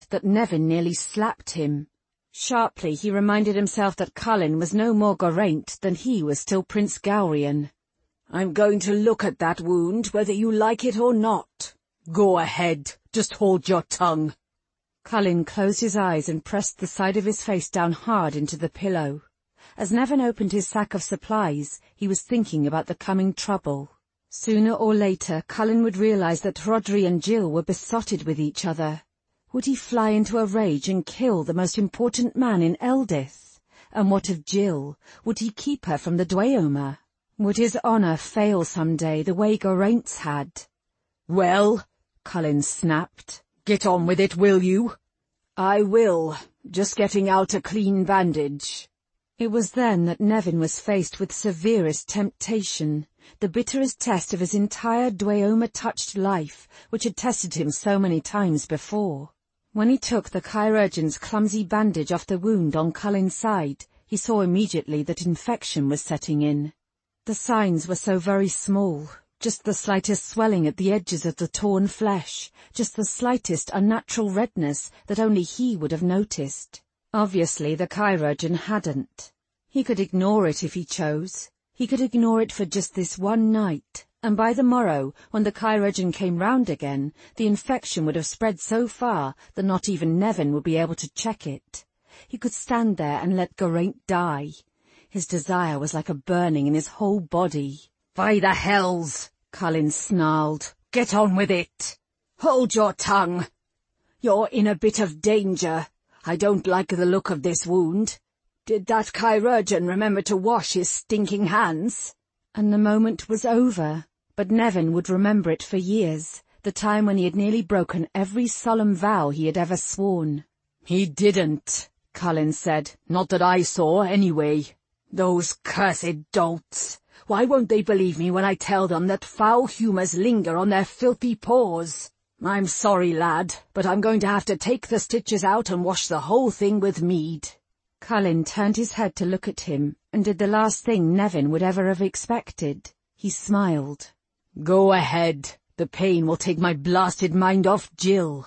that Nevin nearly slapped him. Sharply he reminded himself that Cullen was no more Geraint than he was still Prince Gowrian. "I'm going to look at that wound, whether you like it or not. Go ahead, just hold your tongue." Cullen closed his eyes and pressed the side of his face down hard into the pillow. As Nevin opened his sack of supplies, he was thinking about the coming trouble. Sooner or later, Cullen would realize that Rhodri and Jill were besotted with each other. Would he fly into a rage and kill the most important man in Eldith? And what of Jill? Would he keep her from the Dweomer? Would his honor fail some day the way Geraint's had? "Well," Cullen snapped, "get on with it, will you?" "I will. Just getting out a clean bandage." It was then that Nevin was faced with severest temptation, the bitterest test of his entire Dweomer-touched life, which had tested him so many times before. When he took the chirurgeon's clumsy bandage off the wound on Cullen's side, he saw immediately that infection was setting in. The signs were so very small, just the slightest swelling at the edges of the torn flesh, just the slightest unnatural redness that only he would have noticed. Obviously the chirurgeon hadn't. He could ignore it if he chose. He could ignore it for just this one night, and by the morrow, when the chirurgeon came round again, the infection would have spread so far that not even Nevin would be able to check it. He could stand there and let Geraint die. His desire was like a burning in his whole body. "By the hells," Cullen snarled. "Get on with it. Hold your tongue. You're in a bit of danger. I don't like the look of this wound. Did that chirurgeon remember to wash his stinking hands?" And the moment was over, but Nevin would remember it for years, the time when he had nearly broken every solemn vow he had ever sworn. "He didn't," Cullen said. "Not that I saw, anyway. Those cursed dolts. Why won't they believe me when I tell them that foul humours linger on their filthy paws? I'm sorry, lad, but I'm going to have to take the stitches out and wash the whole thing with mead." Cullen turned his head to look at him, and did the last thing Nevin would ever have expected. He smiled. "Go ahead. The pain will take my blasted mind off Jill."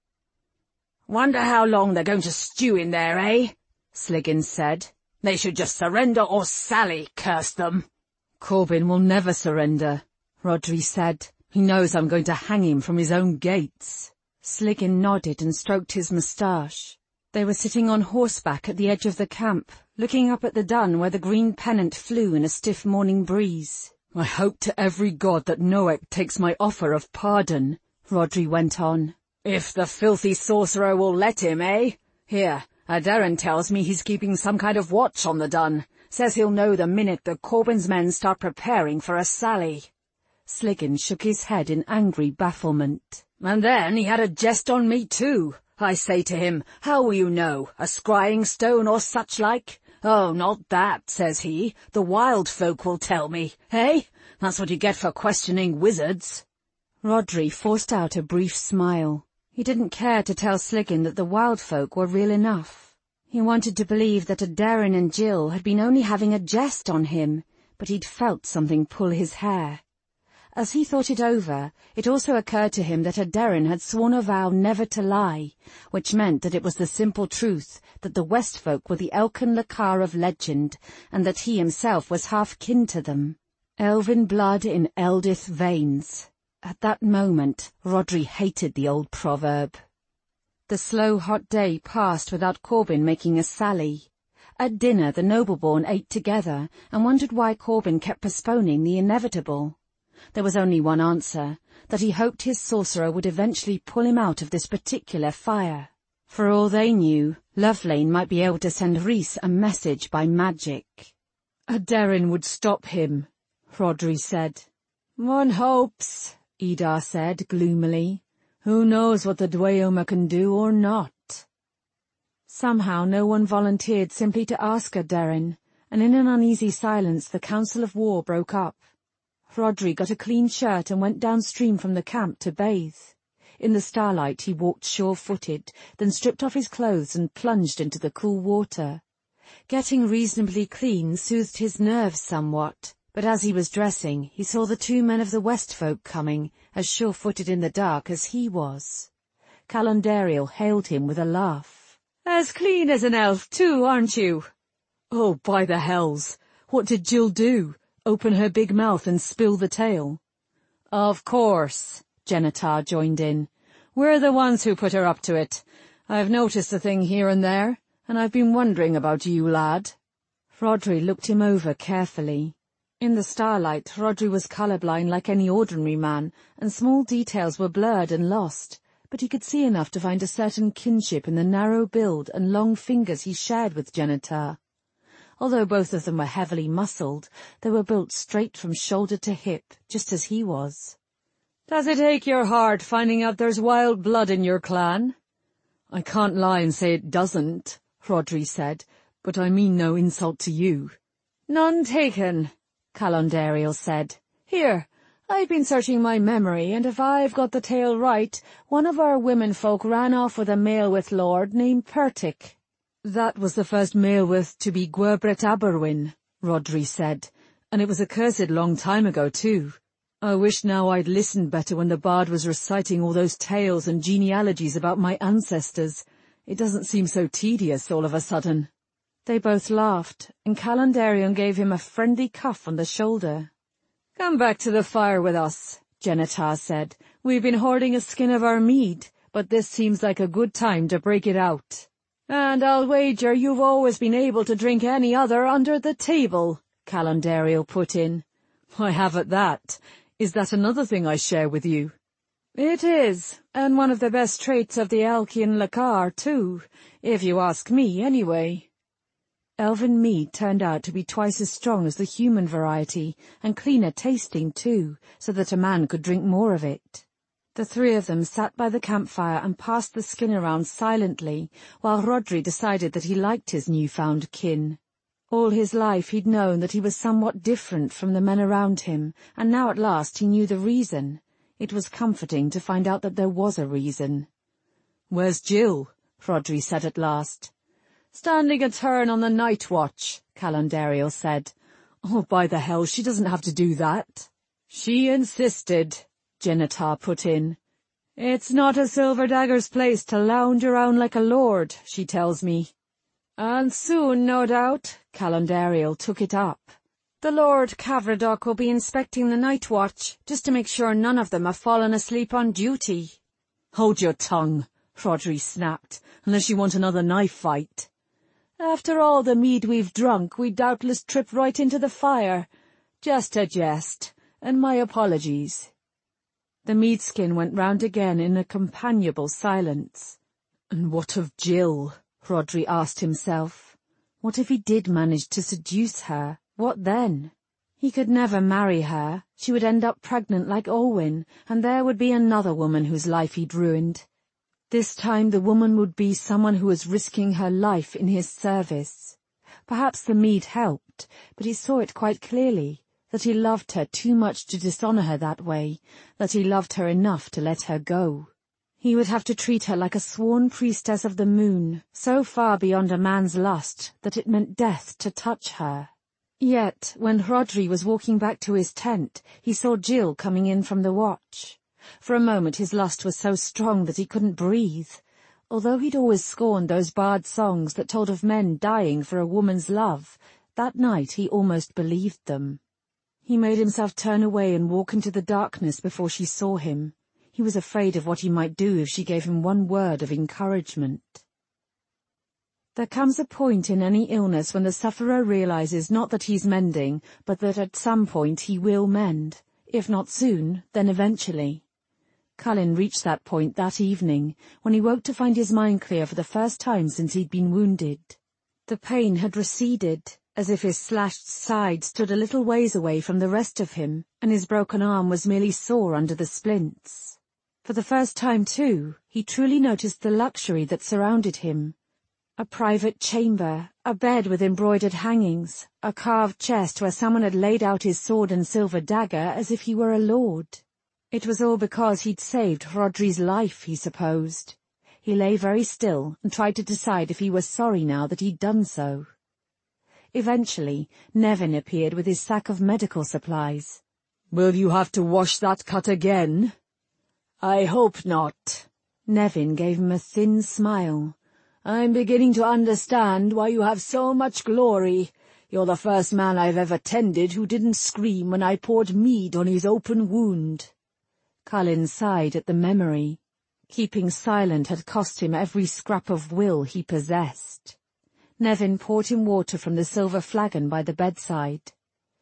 "Wonder how long they're going to stew in there, eh?" Sliggins said. "They should just surrender or sally, curse them." "Corbin will never surrender," Rhodri said. "He knows I'm going to hang him from his own gates." Sliggin nodded and stroked his moustache. They were sitting on horseback at the edge of the camp, looking up at the dun where the green pennant flew in a stiff morning breeze. "I hope to every god that Noek takes my offer of pardon," Rhodri went on. "If the filthy sorcerer will let him, eh? Here, Aderin tells me he's keeping some kind of watch on the dun. Says he'll know the minute the Corbin's men start preparing for a sally." Sliggin shook his head in angry bafflement. "And then he had a jest on me too. I say to him, 'How will you know? A scrying stone or such like?' 'Oh, not that,' says he. 'The wild folk will tell me.' Hey? That's what you get for questioning wizards." Rhodri forced out a brief smile. He didn't care to tell Sliggin that the wild folk were real enough. He wanted to believe that Aderin and Jill had been only having a jest on him, but he'd felt something pull his hair. As he thought it over, it also occurred to him that Aderin had sworn a vow never to lie, which meant that it was the simple truth that the Westfolk were the Elkan Lakar of legend, and that he himself was half kin to them. Elven blood in Eldith veins. At that moment, Rhodri hated the old proverb. The slow, hot day passed without Corbin making a sally. At dinner, the nobleborn ate together and wondered why Corbin kept postponing the inevitable. There was only one answer, that he hoped his sorcerer would eventually pull him out of this particular fire. For all they knew, Lovelane might be able to send Rhys a message by magic. "Aderin would stop him," Rhodri said. "One hopes," Idar said gloomily. "Who knows what the Dweomer can do or not?" Somehow no one volunteered simply to ask Aderin, and in an uneasy silence the Council of War broke up. Rhodri got a clean shirt and went downstream from the camp to bathe. In the starlight he walked sure-footed, then stripped off his clothes and plunged into the cool water. Getting reasonably clean soothed his nerves somewhat, but as he was dressing he saw the two men of the Westfolk coming, as sure-footed in the dark as he was. Calondariel hailed him with a laugh. "As clean as an elf too, aren't you?" "Oh, by the hells! What did Jill do? Open her big mouth and spill the tale?" "Of course," Genitar joined in. "We're the ones who put her up to it. I've noticed a thing here and there, and I've been wondering about you, lad." Rhodri looked him over carefully. In the starlight, Rhodri was colourblind like any ordinary man, and small details were blurred and lost, but he could see enough to find a certain kinship in the narrow build and long fingers he shared with Genitar. Although both of them were heavily muscled, they were built straight from shoulder to hip, just as he was. "Does it ache your heart finding out there's wild blood in your clan?" "I can't lie and say it doesn't," Rhodri said, "but I mean no insult to you." "None taken," Calondariel said. "Here, I've been searching my memory, and if I've got the tale right, one of our womenfolk ran off with a Maelwith lord named Pertic." "That was the first Maelwith to be Gwerbret Aberwin," Rhodri said, "and it was a cursed long time ago, too. I wish now I'd listened better when the bard was reciting all those tales and genealogies about my ancestors. It doesn't seem so tedious all of a sudden." They both laughed, and Calondariel gave him a friendly cuff on the shoulder. "Come back to the fire with us," Genitar said. "We've been hoarding a skin of our mead, but this seems like a good time to break it out. And I'll wager you've always been able to drink any other under the table," Calondariel put in. "I have at that. Is that another thing I share with you?" "It is, and one of the best traits of the Alcian Lakar, too, if you ask me, anyway." Elven mead turned out to be twice as strong as the human variety, and cleaner tasting too, so that a man could drink more of it. The three of them sat by the campfire and passed the skin around silently, while Rhodri decided that he liked his newfound kin. All his life he'd known that he was somewhat different from the men around him, and now at last he knew the reason. It was comforting to find out that there was a reason. "Where's Jill?" Rhodri said at last. "Standing a turn on the night watch," Calondariel said. "Oh, by the hell, she doesn't have to do that." "She insisted," Genitar put in. "It's not a Silverdagger's place to lounge around like a lord, she tells me." "And soon, no doubt," Calondariel took it up. "The Lord Cavradoc will be inspecting the night watch, just to make sure none of them have fallen asleep on duty." "Hold your tongue," Rhodri snapped, "unless you want another knife fight." "After all the mead we've drunk, we doubtless trip right into the fire. Just a jest, and my apologies." The mead skin went round again in a companionable silence. And what of Jill? Rhodri asked himself. What if he did manage to seduce her? What then? He could never marry her. She would end up pregnant like Olwyn, and there would be another woman whose life he'd ruined. This time the woman would be someone who was risking her life in his service. Perhaps the mead helped, but he saw it quite clearly, that he loved her too much to dishonor her that way, that he loved her enough to let her go. He would have to treat her like a sworn priestess of the moon, so far beyond a man's lust that it meant death to touch her. Yet, when Rhodri was walking back to his tent, he saw Jill coming in from the watch. For a moment his lust was so strong that he couldn't breathe. Although he'd always scorned those bard songs that told of men dying for a woman's love, that night he almost believed them. He made himself turn away and walk into the darkness before she saw him. He was afraid of what he might do if she gave him one word of encouragement. There comes a point in any illness when the sufferer realizes not that he's mending, but that at some point he will mend. If not soon, then eventually. Cullen reached that point that evening, when he woke to find his mind clear for the first time since he'd been wounded. The pain had receded, as if his slashed side stood a little ways away from the rest of him, and his broken arm was merely sore under the splints. For the first time, too, he truly noticed the luxury that surrounded him. A private chamber, a bed with embroidered hangings, a carved chest where someone had laid out his sword and silver dagger as if he were a lord. It was all because he'd saved Rhodri's life, he supposed. He lay very still and tried to decide if he was sorry now that he'd done so. Eventually, Nevin appeared with his sack of medical supplies. "Will you have to wash that cut again?" "I hope not." Nevin gave him a thin smile. "I'm beginning to understand why you have so much glory. You're the first man I've ever tended who didn't scream when I poured mead on his open wound." Cullen sighed at the memory. Keeping silent had cost him every scrap of will he possessed. Nevin poured him water from the silver flagon by the bedside.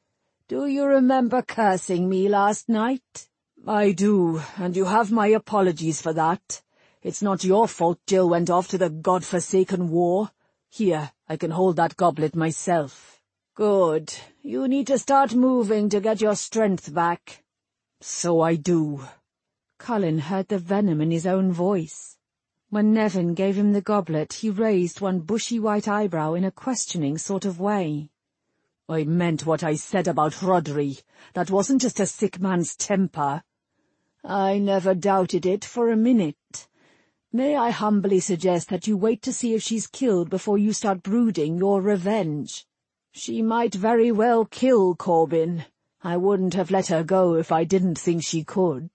"Do you remember cursing me last night?" "I do, and you have my apologies for that. It's not your fault Jill went off to the God-forsaken war. Here, I can hold that goblet myself." "Good. You need to start moving to get your strength back." "So I do." Cullen heard the venom in his own voice. When Nevin gave him the goblet, he raised one bushy white eyebrow in a questioning sort of way. "I meant what I said about Rhodri. That wasn't just a sick man's temper." "I never doubted it for a minute. May I humbly suggest that you wait to see if she's killed before you start brooding your revenge? She might very well kill Corbin. I wouldn't have let her go if I didn't think she could."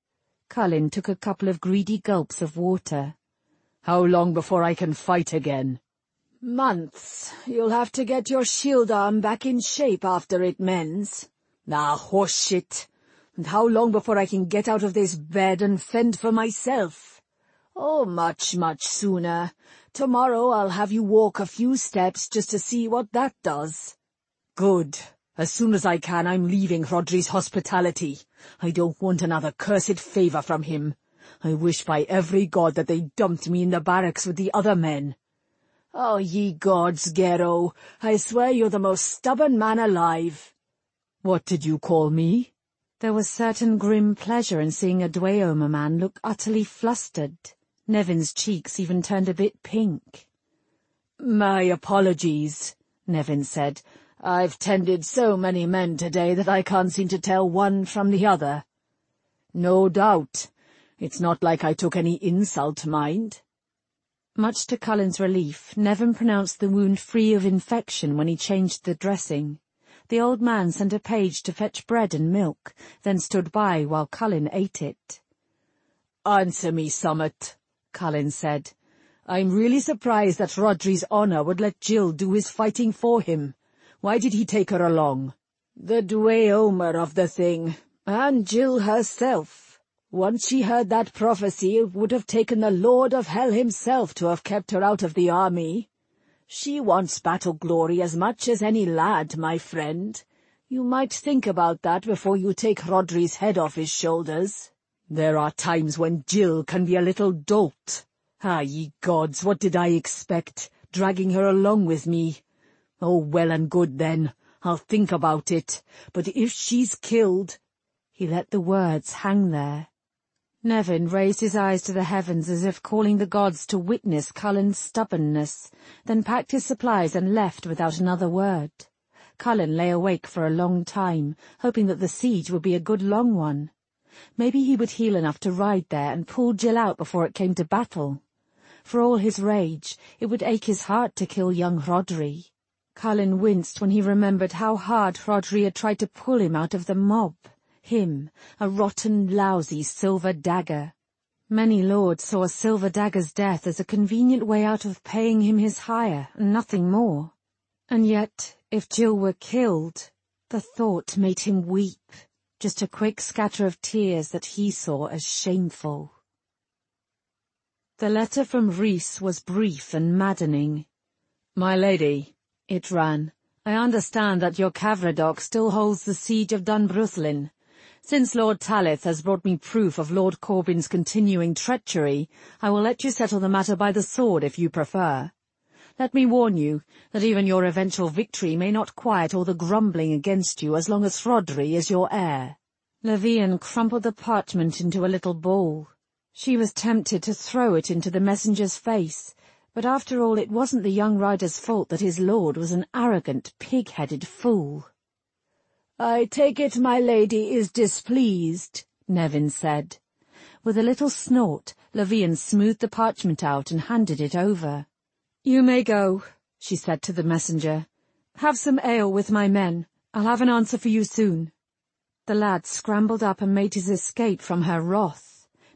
Cullen took a couple of greedy gulps of water. "How long before I can fight again?" "Months. You'll have to get your shield arm back in shape after it mends." Horseshit. And how long before I can get out of this bed and fend for myself?" "Oh, much, much sooner. Tomorrow I'll have you walk a few steps just to see what that does." "Good. As soon as I can, I'm leaving Rhodri's hospitality. I don't want another cursed favour from him. I wish by every god that they dumped me in the barracks with the other men." "Oh, ye gods, Gero, I swear you're the most stubborn man alive." "What did you call me?" There was certain grim pleasure in seeing a Dweomer man look utterly flustered. Nevin's cheeks even turned a bit pink. "My apologies," Nevin said. "I've tended so many men today that I can't seem to tell one from the other." "No doubt. It's not like I took any insult, mind." Much to Cullen's relief, Nevin pronounced the wound free of infection when he changed the dressing. The old man sent a page to fetch bread and milk, then stood by while Cullen ate it. "Answer me summat," Cullen said. "I'm really surprised that Rhodri's honour would let Jill do his fighting for him. Why did he take her along?" "The Dweomer of the thing, and Jill herself. Once she heard that prophecy, it would have taken the Lord of Hell himself to have kept her out of the army. She wants battle glory as much as any lad, my friend. You might think about that before you take Rhodri's head off his shoulders." "There are times when Jill can be a little dolt. Ah, ye gods, what did I expect, dragging her along with me? Oh, well and good then, I'll think about it, but if she's killed—" He let the words hang there. Nevin raised his eyes to the heavens as if calling the gods to witness Cullen's stubbornness, then packed his supplies and left without another word. Cullen lay awake for a long time, hoping that the siege would be a good long one. Maybe he would heal enough to ride there and pull Jill out before it came to battle. For all his rage, it would ache his heart to kill young Rhodri. Cullen winced when he remembered how hard Rhodri had tried to pull him out of the mob. Him, a rotten, lousy silver dagger. Many lords saw a silver dagger's death as a convenient way out of paying him his hire, and nothing more. And yet, if Jill were killed, the thought made him weep, just a quick scatter of tears that he saw as shameful. The letter from Rhys was brief and maddening. "My lady," it ran, "I understand that your Cavradoc still holds the siege of Dunbruthlin. Since Lord Talith has brought me proof of Lord Corbin's continuing treachery, I will let you settle the matter by the sword if you prefer. Let me warn you that even your eventual victory may not quiet all the grumbling against you as long as Rhodri is your heir." Levian crumpled the parchment into a little ball. She was tempted to throw it into the messenger's face, but after all it wasn't the young rider's fault that his lord was an arrogant, pig-headed fool. "I take it my lady is displeased," Nevin said. With a little snort, Levian smoothed the parchment out and handed it over. "You may go," she said to the messenger. "Have some ale with my men. I'll have an answer for you soon." The lad scrambled up and made his escape from her wrath.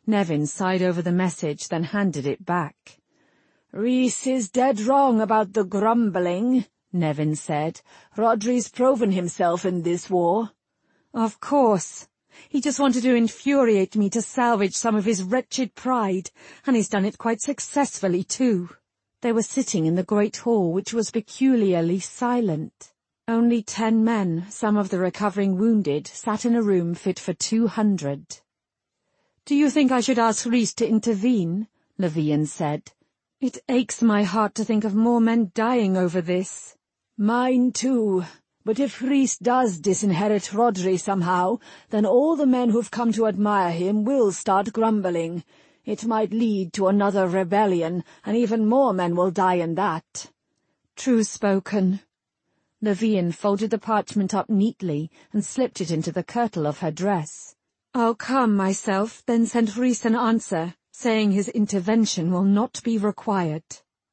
Nevin sighed over the message, then handed it back. "Rhys is dead wrong about the grumbling," Nevin said. "Rhodri's proven himself in this war." Of course. He just wanted to infuriate me to salvage some of his wretched pride, and he's done it quite successfully too. They were sitting in the great hall, which was peculiarly silent. Only 10 men, some of the recovering wounded, sat in a room fit for 200. "Do you think I should ask Rhys to intervene?" Levian said. "It aches my heart to think of more men dying over this." "Mine too. But if Rhys does disinherit Rhodri somehow, then all the men who've come to admire him will start grumbling. It might lead to another rebellion, and even more men will die in that." "True spoken." Levian folded the parchment up neatly and slipped it into the kirtle of her dress. "I'll calm myself, then send Rhys an answer, saying his intervention will not be required."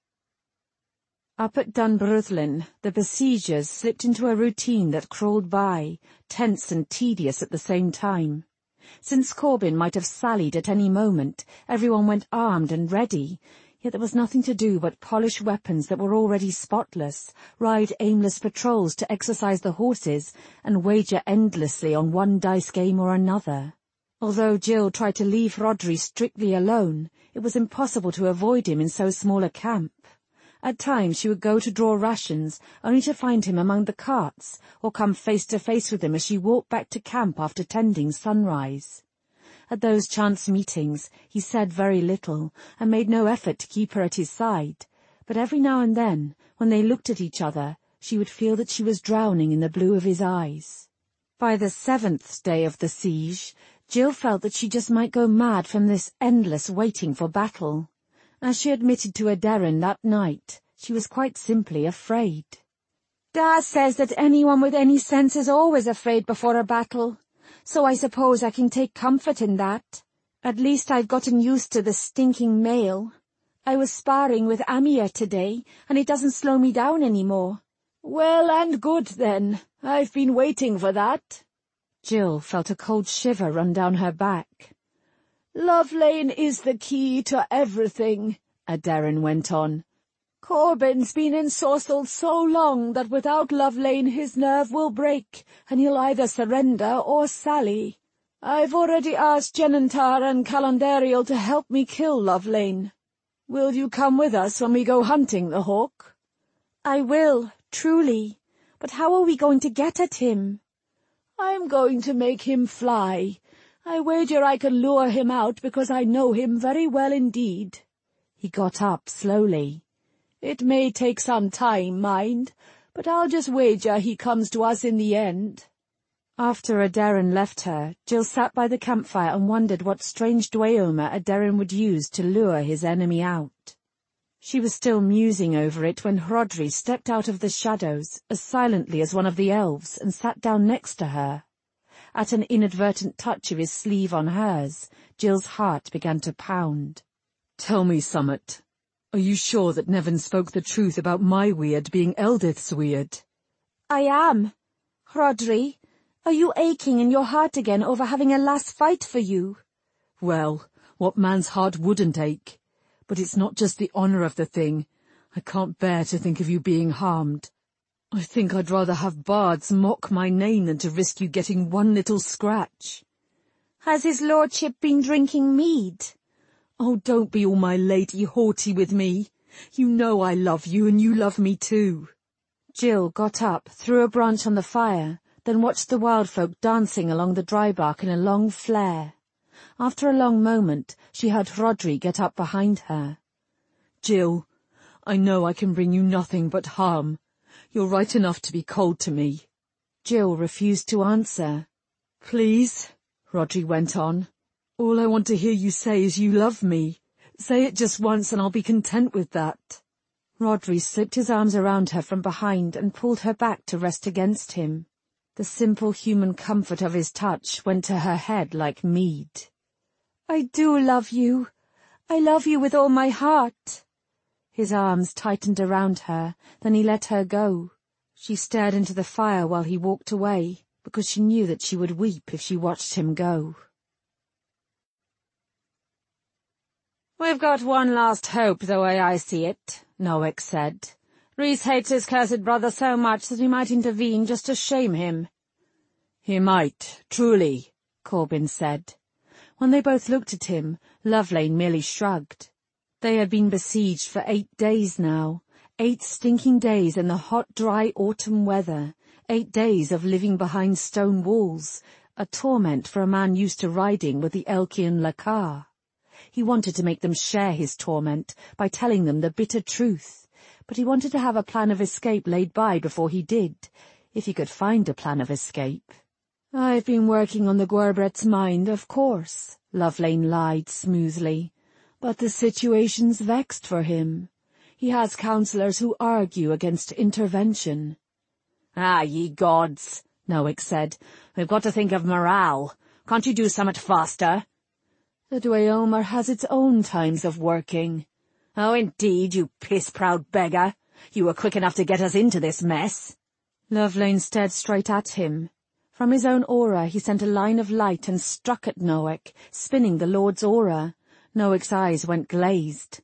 Up at Dunbruthlin, the besiegers slipped into a routine that crawled by, tense and tedious at the same time. Since Corbin might have sallied at any moment, everyone went armed and ready, yet there was nothing to do but polish weapons that were already spotless, ride aimless patrols to exercise the horses, and wager endlessly on one dice game or another. Although Jill tried to leave Rhodri strictly alone, it was impossible to avoid him in so small a camp. At times she would go to draw rations, only to find him among the carts, or come face to face with him as she walked back to camp after tending sunrise. At those chance meetings he said very little, and made no effort to keep her at his side, but every now and then, when they looked at each other, she would feel that she was drowning in the blue of his eyes. By the 7th day of the siege, Jill felt that she just might go mad from this endless waiting for battle. As she admitted to Aderin that night, she was quite simply afraid. "Dad says that anyone with any sense is always afraid before a battle, so I suppose I can take comfort in that. At least I've gotten used to the stinking mail. I was sparring with Amir today, and it doesn't slow me down any more." "Well and good then. I've been waiting for that." Jill felt a cold shiver run down her back. "Lovelane is the key to everything," Aderin went on. "Corbin's been ensorcelled so long that without Lovelane his nerve will break, and he'll either surrender or sally. I've already asked Genentar and Calandariel to help me kill Lovelane. Will you come with us when we go hunting the hawk?" "I will, truly. But how are we going to get at him?" "I'm going to make him fly. I wager I can lure him out because I know him very well indeed." He got up slowly. "It may take some time, mind, but I'll just wager he comes to us in the end." After Aderin left her, Jill sat by the campfire and wondered what strange Dweomer Aderin would use to lure his enemy out. She was still musing over it when Rhodri stepped out of the shadows, as silently as one of the elves, and sat down next to her. At an inadvertent touch of his sleeve on hers, Jill's heart began to pound. "Tell me, Summit, are you sure that Nevin spoke the truth about my weird being Eldith's weird?" "I am. Rhodri, are you aching in your heart again over having a last fight for you?" "Well, what man's heart wouldn't ache? But it's not just the honor of the thing. I can't bear to think of you being harmed. I think I'd rather have bards mock my name than to risk you getting one little scratch." "Has his lordship been drinking mead?" "Oh, don't be all my lady haughty with me. You know I love you, and you love me too." Jill got up, threw a branch on the fire, then watched the wild folk dancing along the dry bark in a long flare. After a long moment, she heard Rhodri get up behind her. "Jill, I know I can bring you nothing but harm. You're right enough to be cold to me." Jill refused to answer. "Please," Rhodri went on, "all I want to hear you say is you love me. Say it just once and I'll be content with that." Rhodri slipped his arms around her from behind and pulled her back to rest against him. The simple human comfort of his touch went to her head like mead. "I do love you. I love you with all my heart." His arms tightened around her, then he let her go. She stared into the fire while he walked away, because she knew that she would weep if she watched him go. "We've got one last hope, the way I see it," Nowick said. "Rhys hates his cursed brother so much that he might intervene just to shame him." "He might, truly," Corbin said. When they both looked at him, Lovelain merely shrugged. They had been besieged for 8 days now, 8 stinking days in the hot, dry autumn weather, 8 days of living behind stone walls, a torment for a man used to riding with the Elkian Lakar. He wanted to make them share his torment by telling them the bitter truth, but he wanted to have a plan of escape laid by before he did, if he could find a plan of escape. "I've been working on the Gwerbret's mind, of course," Lovelain lied smoothly, "but the situation's vexed for him. He has counsellors who argue against intervention." "Ah, ye gods," Nowick said. "We've got to think of morale. Can't you do somewhat faster?" "The Dweomer has its own times of working." "Oh, indeed, you piss-proud beggar. You were quick enough to get us into this mess." Lovelain stared straight at him. From his own aura he sent a line of light and struck at Nowick, spinning the Lord's aura. Nowick's eyes went glazed.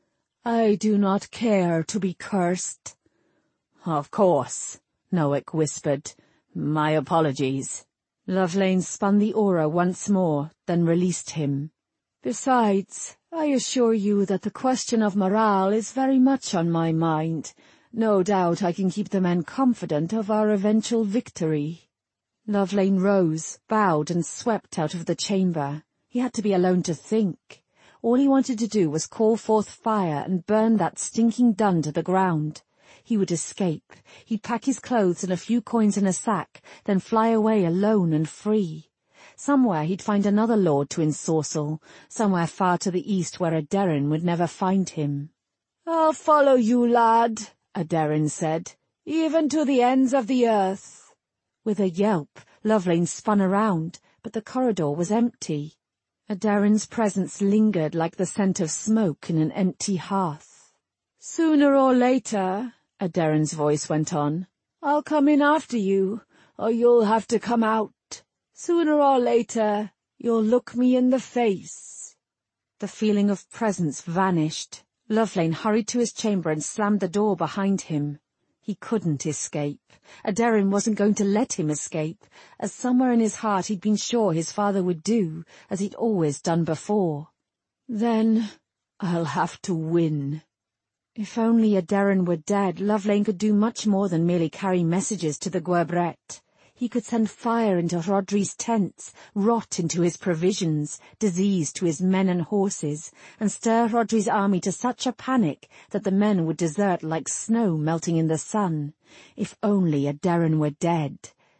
"I do not care to be cursed." "Of course," Nowick whispered. "My apologies." Lovelain spun the aura once more, then released him. "Besides, I assure you that the question of morale is very much on my mind. No doubt I can keep the men confident of our eventual victory." Lovelain rose, bowed, and swept out of the chamber. He had to be alone to think. All he wanted to do was call forth fire and burn that stinking dun to the ground. He would escape. He'd pack his clothes and a few coins in a sack, then fly away alone and free. Somewhere he'd find another lord to ensorcel, somewhere far to the east where Aderin would never find him. "I'll follow you, lad," Aderin said, "even to the ends of the earth." With a yelp, Lovelain spun around, but the corridor was empty. Aderin's presence lingered like the scent of smoke in an empty hearth. "Sooner or later," Aderin's voice went on, "I'll come in after you, or you'll have to come out. Sooner or later, you'll look me in the face." The feeling of presence vanished. Lovelain hurried to his chamber and slammed the door behind him. He couldn't escape. Aderin wasn't going to let him escape, as somewhere in his heart he'd been sure his father would do, as he'd always done before. "Then I'll have to win." If only Aderin were dead, Lovelain could do much more than merely carry messages to the Gwerbret. He could send fire into Rhodri's tents, rot into his provisions, disease to his men and horses, and stir Rhodri's army to such a panic that the men would desert like snow melting in the sun. If only Aderin were dead.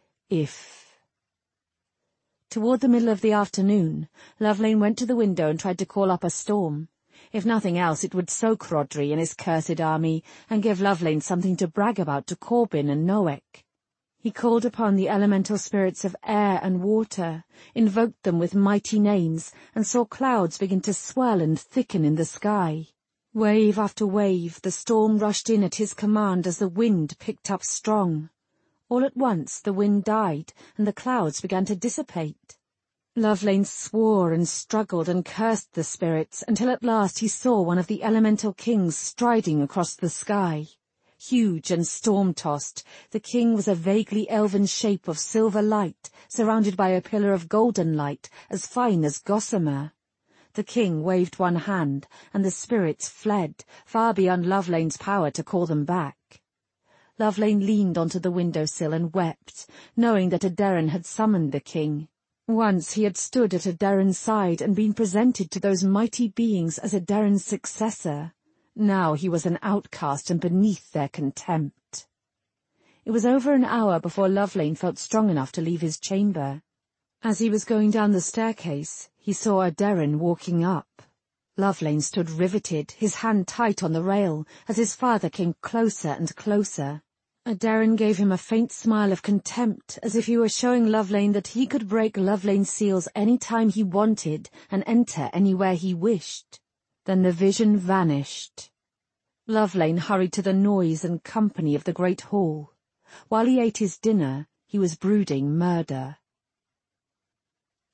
Toward the middle of the afternoon, Lovelain went to the window and tried to call up a storm. If nothing else, it would soak Rhodri and his cursed army, and give Lovelain something to brag about to Corbin and Nowick. He called upon the elemental spirits of air and water, invoked them with mighty names, and saw clouds begin to swell and thicken in the sky. Wave after wave, the storm rushed in at his command as the wind picked up strong. All at once the wind died, and the clouds began to dissipate. Lovelain swore and struggled and cursed the spirits, until at last he saw one of the elemental kings striding across the sky. Huge and storm-tossed, the king was a vaguely elven shape of silver light, surrounded by a pillar of golden light, as fine as gossamer. The king waved one hand, and the spirits fled, far beyond Lovelain's power to call them back. Lovelain leaned onto the window-sill and wept, knowing that Aderin had summoned the king. Once he had stood at Aderin's side and been presented to those mighty beings as Aderin's successor. Now he was an outcast and beneath their contempt. It was over an hour before Lovelain felt strong enough to leave his chamber. As he was going down the staircase, he saw Aderin walking up. Lovelain stood riveted, his hand tight on the rail, as his father came closer and closer. Aderin gave him a faint smile of contempt, as if he were showing Lovelain that he could break Lovelain's seals any time he wanted and enter anywhere he wished. Then the vision vanished. Lovelain hurried to the noise and company of the great hall. While he ate his dinner, he was brooding murder.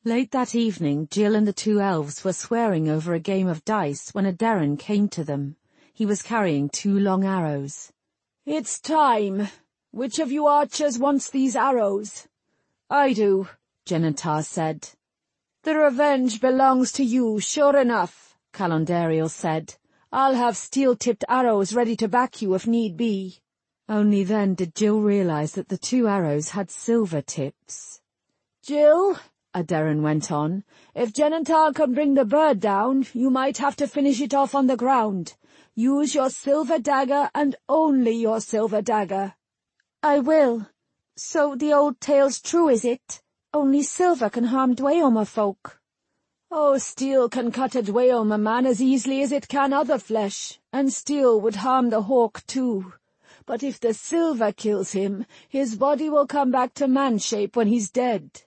Late that evening, Jill and the two elves were swearing over a game of dice when a Derren came to them. He was carrying 2 long arrows. "It's time. Which of you archers wants these arrows?" "I do," Genentar said. "The revenge belongs to you, sure enough," Calondariel said. "I'll have steel-tipped arrows ready to back you if need be." Only then did Jill realize that the 2 arrows had silver tips. "Jill," a Derren went on, "if Genentar can bring the bird down, you might have to finish it off on the ground. Use your silver dagger and only your silver dagger." "I will. So the old tale's true, is it? Only silver can harm Dweomer folk." "Oh, steel can cut a Dweomer man as easily as it can other flesh, and steel would harm the hawk too. But if the silver kills him, his body will come back to man-shape when he's dead."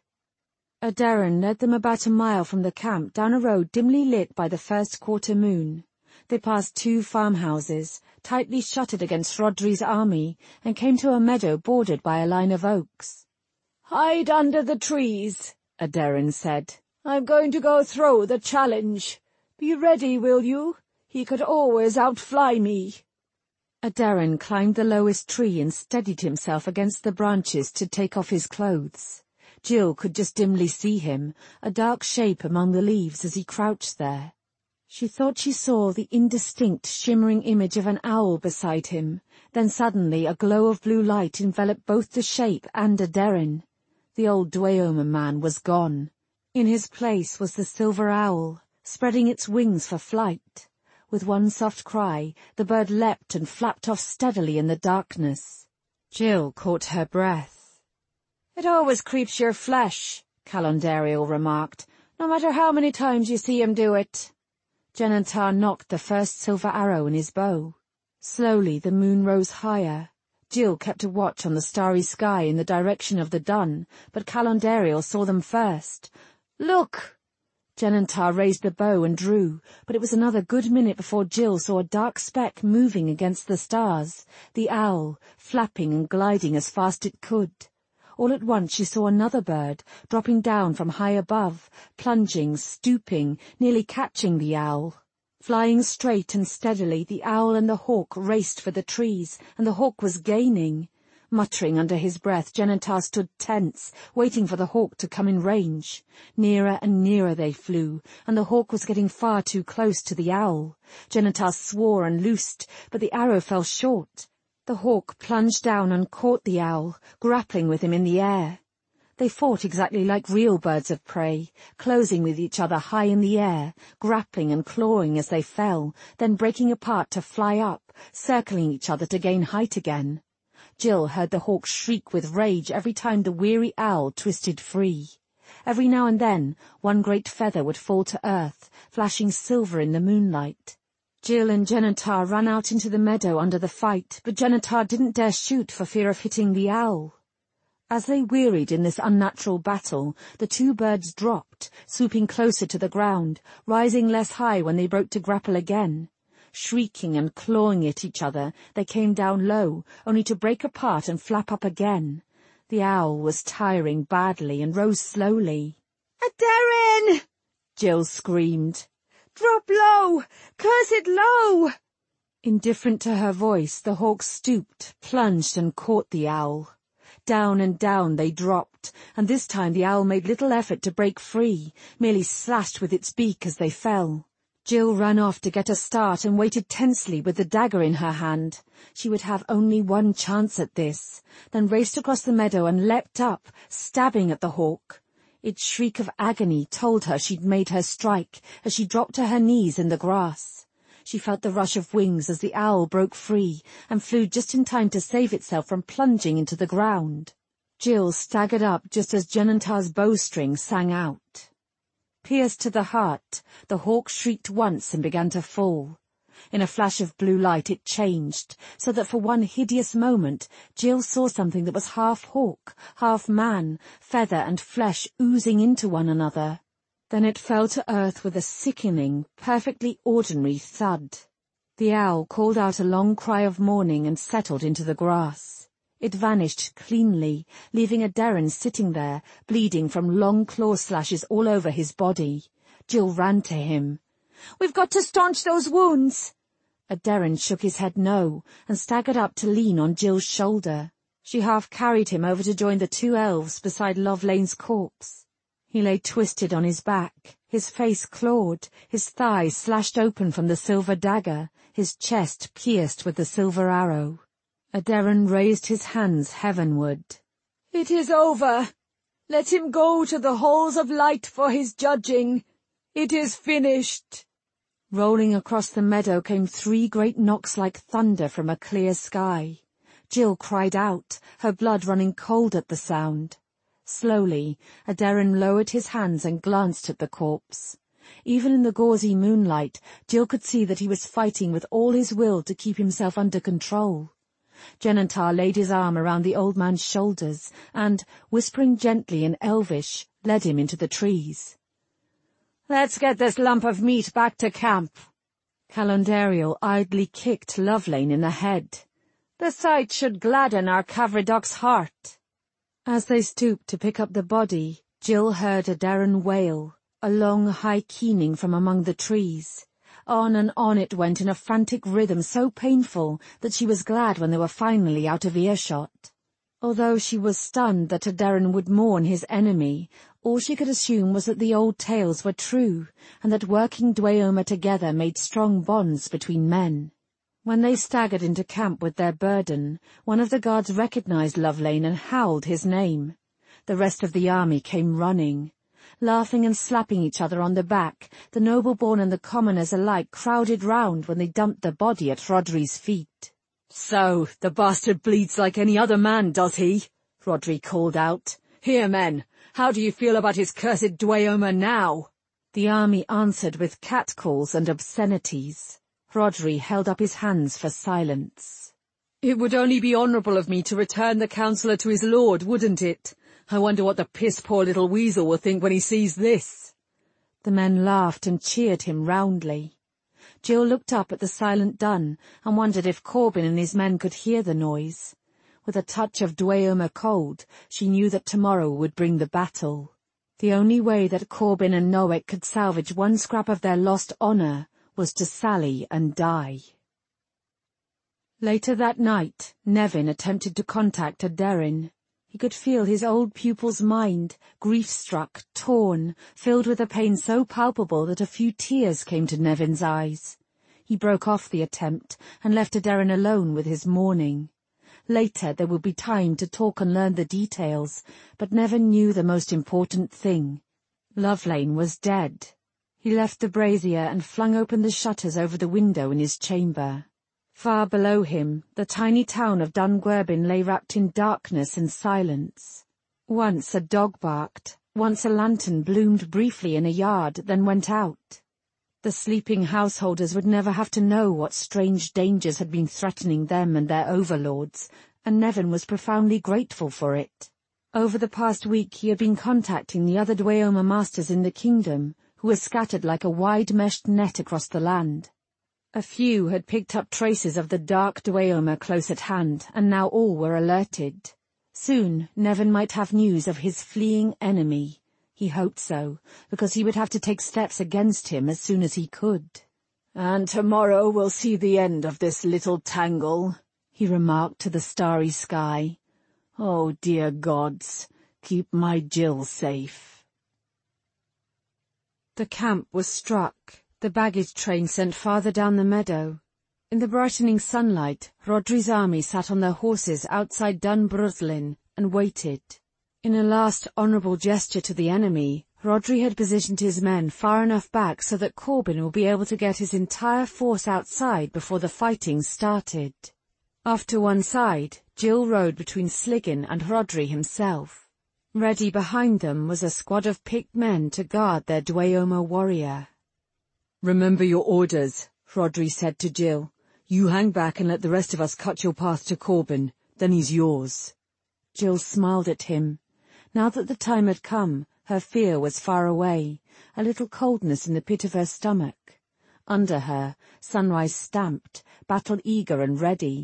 A Derren led them about a mile from the camp down a road dimly lit by the first quarter moon. They passed 2 farmhouses, tightly shuttered against Rhodri's army, and came to a meadow bordered by a line of oaks. "Hide under the trees," a Derren said. "I'm going to go throw the challenge. Be ready, will you? He could always outfly me." A Derren climbed the lowest tree and steadied himself against the branches to take off his clothes. Jill could just dimly see him, a dark shape among the leaves as he crouched there. She thought she saw the indistinct, shimmering image of an owl beside him. Then suddenly a glow of blue light enveloped both the shape and a Derren. The old Dweomer man was gone. In his place was the silver owl, spreading its wings for flight. With one soft cry, the bird leapt and flapped off steadily in the darkness. Jill caught her breath. "It always creeps your flesh," Calondariel remarked, "no matter how many times you see him do it." Genentar knocked the first silver arrow in his bow. Slowly the moon rose higher. Jill kept a watch on the starry sky in the direction of the dun, but Calondariel saw them first. "Look!" Genentar raised the bow and drew, but it was another good minute before Jill saw a dark speck moving against the stars, the owl, flapping and gliding as fast it could. All at once she saw another bird, dropping down from high above, plunging, stooping, nearly catching the owl. Flying straight and steadily, the owl and the hawk raced for the trees, and the hawk was gaining. Muttering under his breath, Genentar stood tense, waiting for the hawk to come in range. Nearer and nearer they flew, and the hawk was getting far too close to the owl. Genentar swore and loosed, but the arrow fell short. The hawk plunged down and caught the owl, grappling with him in the air. They fought exactly like real birds of prey, closing with each other high in the air, grappling and clawing as they fell, then breaking apart to fly up, circling each other to gain height again. Jill heard the hawk shriek with rage every time the weary owl twisted free. Every now and then, one great feather would fall to earth, flashing silver in the moonlight. Jill and Genentar ran out into the meadow under the fight, but Genentar didn't dare shoot for fear of hitting the owl. As they wearied in this unnatural battle, the 2 birds dropped, swooping closer to the ground, rising less high when they broke to grapple again. Shrieking and clawing at each other, they came down low, only to break apart and flap up again. The owl was tiring badly and rose slowly. "A Derren!" Jill screamed. "Drop low! Cursed low!" Indifferent to her voice, the hawk stooped, plunged and caught the owl. Down and down they dropped, and this time the owl made little effort to break free, merely slashed with its beak as they fell. Jill ran off to get a start and waited tensely with the dagger in her hand. She would have only one chance at this, then raced across the meadow and leapt up, stabbing at the hawk. Its shriek of agony told her she'd made her strike as she dropped to her knees in the grass. She felt the rush of wings as the owl broke free and flew just in time to save itself from plunging into the ground. Jill staggered up just as Genentar's bowstring sang out. Pierced to the heart, the hawk shrieked once and began to fall. In a flash of blue light it changed, so that for one hideous moment Jill saw something that was half hawk, half man, feather and flesh oozing into one another. Then it fell to earth with a sickening, perfectly ordinary thud. The owl called out a long cry of mourning and settled into the grass. It vanished cleanly, leaving Aderin sitting there, bleeding from long claw slashes all over his body. Jill ran to him. "We've got to staunch those wounds." Aderin shook his head no, and staggered up to lean on Jill's shoulder. She half carried him over to join the two elves beside Lovelane's corpse. He lay twisted on his back, his face clawed, his thighs slashed open from the silver dagger, his chest pierced with the silver arrow. Aderin raised his hands heavenward. "It is over. Let him go to the halls of light for his judging. It is finished." Rolling across the meadow came 3 great knocks like thunder from a clear sky. Jill cried out, her blood running cold at the sound. Slowly, Aderin lowered his hands and glanced at the corpse. Even in the gauzy moonlight, Jill could see that he was fighting with all his will to keep himself under control. Genantar laid his arm around the old man's shoulders and, whispering gently in Elvish, led him into the trees. "Let's get this lump of meat back to camp." Calondariel idly kicked Lovelane in the head. "The sight should gladden our Cavridoc's heart." As they stooped to pick up the body, Jill heard Aderin wail, a long high keening from among the trees. On and on it went in a frantic rhythm so painful that she was glad when they were finally out of earshot. Although she was stunned that Aderin would mourn his enemy, all she could assume was that the old tales were true, and that working Dweomer together made strong bonds between men. When they staggered into camp with their burden, one of the guards recognized Lovelane and howled his name. The rest of the army came running. Laughing and slapping each other on the back, the noble-born and the commoners alike crowded round when they dumped the body at Rhodri's feet. "So, the bastard bleeds like any other man, does he?" Rhodri called out. "Here, men, how do you feel about his cursed Dweomer now?" The army answered with catcalls and obscenities. Rhodri held up his hands for silence. "It would only be honourable of me to return the counsellor to his lord, wouldn't it? I wonder what the piss-poor little weasel will think when he sees this." The men laughed and cheered him roundly. Jill looked up at the silent dun and wondered if Corbin and his men could hear the noise. With a touch of Dweomer cold, she knew that tomorrow would bring the battle. The only way that Corbin and Noek could salvage one scrap of their lost honour was to sally and die. Later that night, Nevin attempted to contact Aderin. He could feel his old pupil's mind, grief-struck, torn, filled with a pain so palpable that a few tears came to Nevin's eyes. He broke off the attempt and left Aderin alone with his mourning. Later there would be time to talk and learn the details, but Nevin knew the most important thing. Lovelane was dead. He left the brazier and flung open the shutters over the window in his chamber. Far below him, the tiny town of Dungwerbin lay wrapped in darkness and silence. Once a dog barked, once a lantern bloomed briefly in a yard, then went out. The sleeping householders would never have to know what strange dangers had been threatening them and their overlords, and Nevin was profoundly grateful for it. Over the past week he had been contacting the other Dweomer masters in the kingdom, who were scattered like a wide-meshed net across the land. A few had picked up traces of the dark Dweomer close at hand, and now all were alerted. Soon Nevin might have news of his fleeing enemy. He hoped so, because he would have to take steps against him as soon as he could. "And tomorrow we'll see the end of this little tangle," he remarked to the starry sky. "Oh, dear gods, keep my Jill safe." The camp was struck. The baggage train sent farther down the meadow. In the brightening sunlight, Rhodri's army sat on their horses outside Dun Bruslin and waited. In a last honourable gesture to the enemy, Rhodri had positioned his men far enough back so that Corbin would be able to get his entire force outside before the fighting started. Off to one side, Jill rode between Sliggin and Rhodri himself. Ready behind them was a squad of picked men to guard their Dweomer warrior. "Remember your orders," Rhodri said to Jill. "You hang back and let the rest of us cut your path to Corbin, then he's yours." Jill smiled at him. Now that the time had come, her fear was far away, a little coldness in the pit of her stomach. Under her, Sunrise stamped, battle-eager and ready.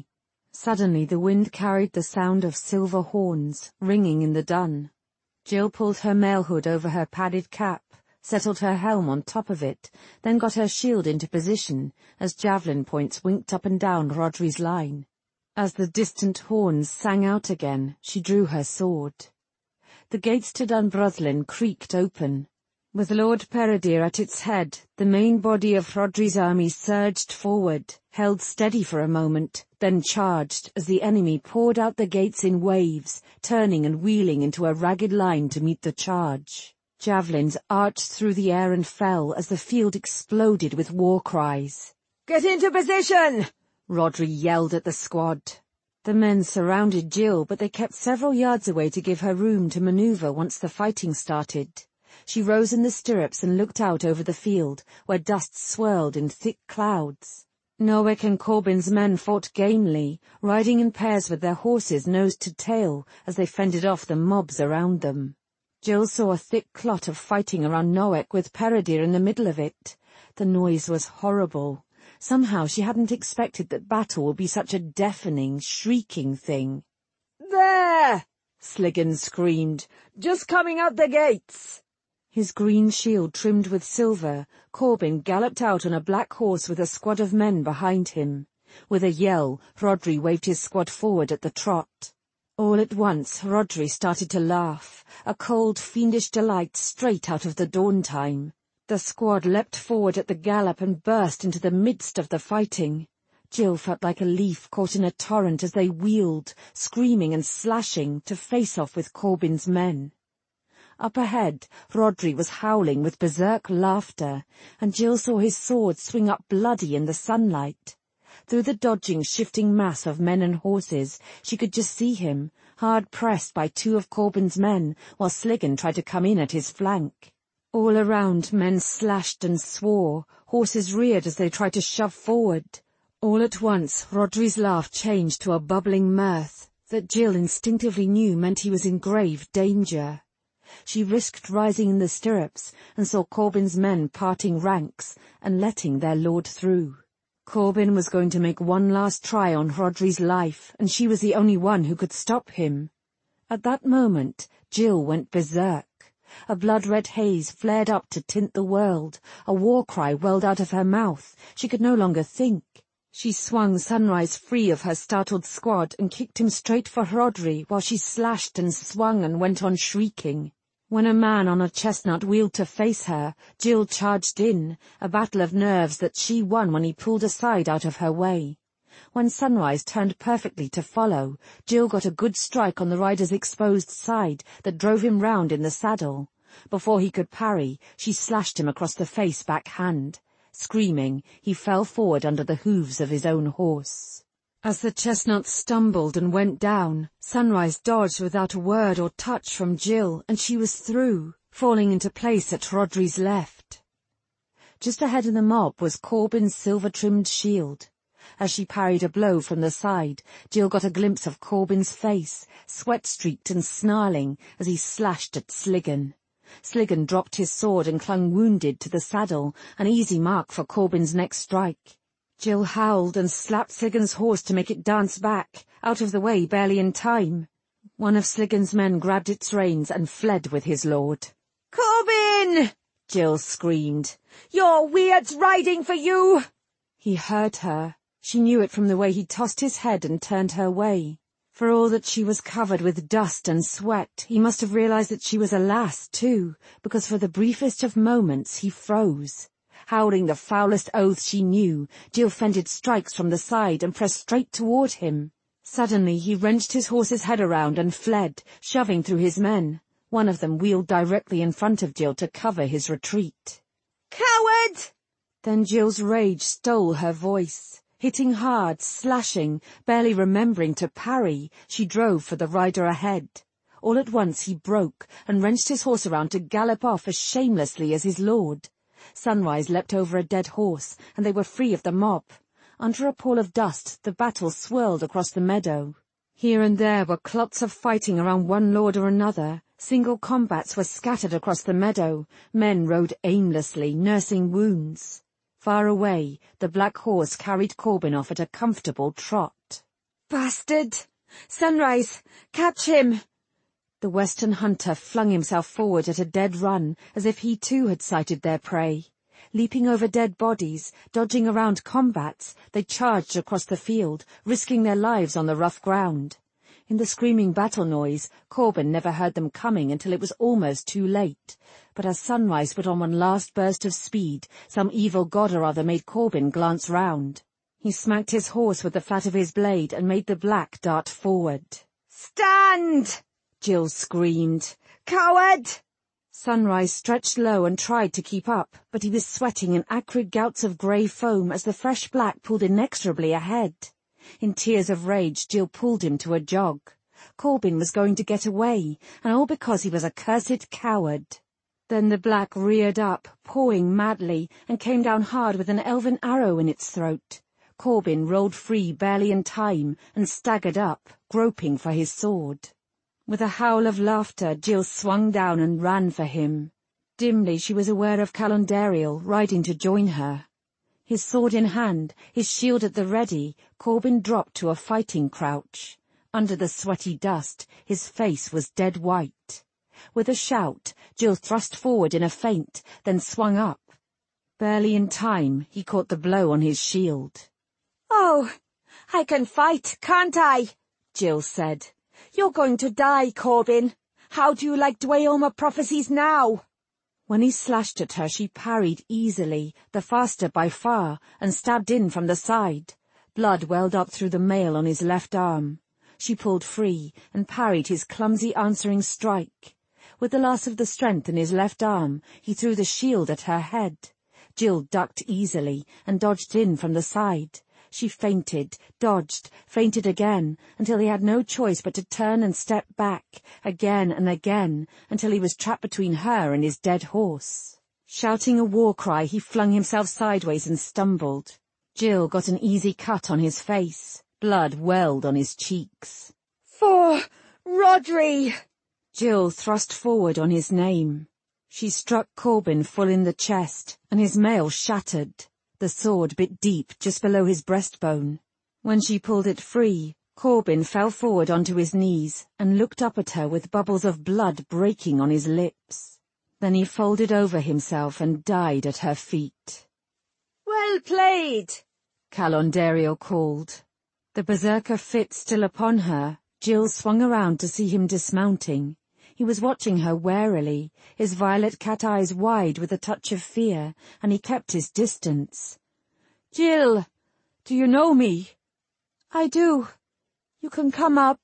Suddenly the wind carried the sound of silver horns, ringing in the dun. Jill pulled her mail hood over her padded cap, settled her helm on top of it, then got her shield into position as javelin points winked up and down Rhodri's line. As the distant horns sang out again, she drew her sword. The gates to Dunbrothlin creaked open. With Lord Peredur at its head, the main body of Rhodri's army surged forward, held steady for a moment, then charged as the enemy poured out the gates in waves, turning and wheeling into a ragged line to meet the charge. Javelins arched through the air and fell as the field exploded with war cries. "Get into position!" Rhodri yelled at the squad. The men surrounded Jill, but they kept several yards away to give her room to maneuver once the fighting started. She rose in the stirrups and looked out over the field, where dust swirled in thick clouds. Nowick and Corbin's men fought gamely, riding in pairs with their horses nose to tail as they fended off the mobs around them. Jill saw a thick clot of fighting around Nowick with Peredur in the middle of it. The noise was horrible. Somehow she hadn't expected that battle would be such a deafening, shrieking thing. "There!" Sligan screamed. "Just coming out the gates!" His green shield trimmed with silver, Corbin galloped out on a black horse with a squad of men behind him. With a yell, Rhodri waved his squad forward at the trot. All at once, Rhodri started to laugh, a cold, fiendish delight straight out of the dawn time. The squad leapt forward at the gallop and burst into the midst of the fighting. Jill felt like a leaf caught in a torrent as they wheeled, screaming and slashing, to face off with Corbin's men. Up ahead, Rhodri was howling with berserk laughter, and Jill saw his sword swing up bloody in the sunlight. Through the dodging, shifting mass of men and horses, she could just see him, hard pressed by two of Corbin's men, while Sligan tried to come in at his flank. All around, men slashed and swore, horses reared as they tried to shove forward. All at once, Rhodri's laugh changed to a bubbling mirth that Jill instinctively knew meant he was in grave danger. She risked rising in the stirrups and saw Corbin's men parting ranks and letting their lord through. Corbin was going to make one last try on Rhodri's life, and she was the only one who could stop him. At that moment, Jill went berserk. A blood-red haze flared up to tint the world. A war cry welled out of her mouth. She could no longer think. She swung Sunrise free of her startled squad and kicked him straight for Rhodri while she slashed and swung and went on shrieking. When a man on a chestnut wheeled to face her, Jill charged in, a battle of nerves that she won when he pulled aside out of her way. When Sunrise turned perfectly to follow, Jill got a good strike on the rider's exposed side that drove him round in the saddle. Before he could parry, she slashed him across the face backhand. Screaming, he fell forward under the hooves of his own horse. As the chestnut stumbled and went down, Sunrise dodged without a word or touch from Jill, and she was through, falling into place at Rhodri's left. Just ahead of the mob was Corbin's silver-trimmed shield. As she parried a blow from the side, Jill got a glimpse of Corbin's face, sweat-streaked and snarling, as he slashed at Sligan. Sligan dropped his sword and clung wounded to the saddle, an easy mark for Corbin's next strike. Jill howled and slapped Sligan's horse to make it dance back, out of the way barely in time. One of Sligan's men grabbed its reins and fled with his lord. "Corbin!" Jill screamed. "Your weird's riding for you!" He heard her. She knew it from the way he tossed his head and turned her way. For all that she was covered with dust and sweat, he must have realized that she was a lass, too, because for the briefest of moments he froze. Howling the foulest oaths she knew, Jill fended strikes from the side and pressed straight toward him. Suddenly he wrenched his horse's head around and fled, shoving through his men. One of them wheeled directly in front of Jill to cover his retreat. "Coward!" Then Jill's rage stole her voice. Hitting hard, slashing, barely remembering to parry, she drove for the rider ahead. All at once he broke and wrenched his horse around to gallop off as shamelessly as his lord. Sunrise leapt over a dead horse, and they were free of the mob. Under a pall of dust, the battle swirled across the meadow. Here and there were clots of fighting around one lord or another. Single combats were scattered across the meadow. Men rode aimlessly, nursing wounds. Far away, the black horse carried Corbin off at a comfortable trot. Bastard! Sunrise! Catch him! The Western hunter flung himself forward at a dead run, as if he too had sighted their prey. Leaping over dead bodies, dodging around combats, they charged across the field, risking their lives on the rough ground. In the screaming battle noise, Corbin never heard them coming until it was almost too late. But as Sunrise put on one last burst of speed, some evil god or other made Corbin glance round. He smacked his horse with the flat of his blade and made the black dart forward. "Stand!" Jill screamed. "Coward!" Sunrise stretched low and tried to keep up, but he was sweating in acrid gouts of grey foam as the fresh black pulled inexorably ahead. In tears of rage, Jill pulled him to a jog. Corbin was going to get away, and all because he was a cursed coward. Then the black reared up, pawing madly, and came down hard with an elven arrow in its throat. Corbin rolled free barely in time and staggered up, groping for his sword. With a howl of laughter, Jill swung down and ran for him. Dimly she was aware of Calondariel riding to join her. His sword in hand, his shield at the ready, Corbin dropped to a fighting crouch. Under the sweaty dust, his face was dead white. With a shout, Jill thrust forward in a feint, then swung up. Barely in time, he caught the blow on his shield. "Oh, I can fight, can't I?" Jill said. "You're going to die, Corbin. How do you like Dweoma prophecies now?" When he slashed at her, she parried easily, the faster by far, and stabbed in from the side. Blood welled up through the mail on his left arm. She pulled free and parried his clumsy answering strike. With the last of the strength in his left arm, he threw the shield at her head. Jill ducked easily and dodged in from the side. She feinted, dodged, feinted again, until he had no choice but to turn and step back, again and again, until he was trapped between her and his dead horse. Shouting a war cry, he flung himself sideways and stumbled. Jill got an easy cut on his face. Blood welled on his cheeks. "For Rhodri!" Jill thrust forward on his name. She struck Corbin full in the chest, and his mail shattered. The sword bit deep just below his breastbone. When she pulled it free, Corbin fell forward onto his knees and looked up at her with bubbles of blood breaking on his lips. Then he folded over himself and died at her feet. "Well played!" Calondariel called. The berserker fit still upon her, Jill swung around to see him dismounting. He was watching her warily, his violet cat eyes wide with a touch of fear, and he kept his distance. "Jill, do you know me?" "I do. You can come up."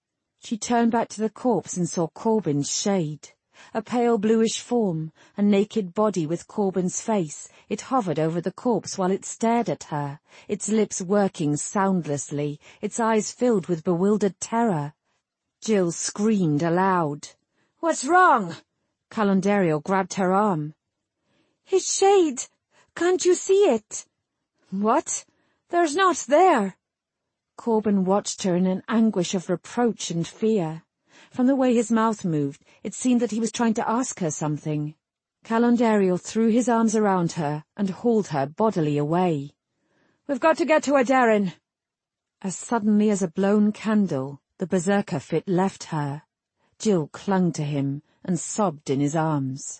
She turned back to the corpse and saw Corbin's shade. A pale bluish form, a naked body with Corbin's face, it hovered over the corpse while it stared at her, its lips working soundlessly, its eyes filled with bewildered terror. Jill screamed aloud. "What's wrong?" Calondariel grabbed her arm. "His shade! Can't you see it?" "What? There's not there." Corbin watched her in an anguish of reproach and fear. From the way his mouth moved, it seemed that he was trying to ask her something. Calondariel threw his arms around her and hauled her bodily away. "We've got to get to Aderyn." As suddenly as a blown candle, the berserker fit left her. Jill clung to him and sobbed in his arms.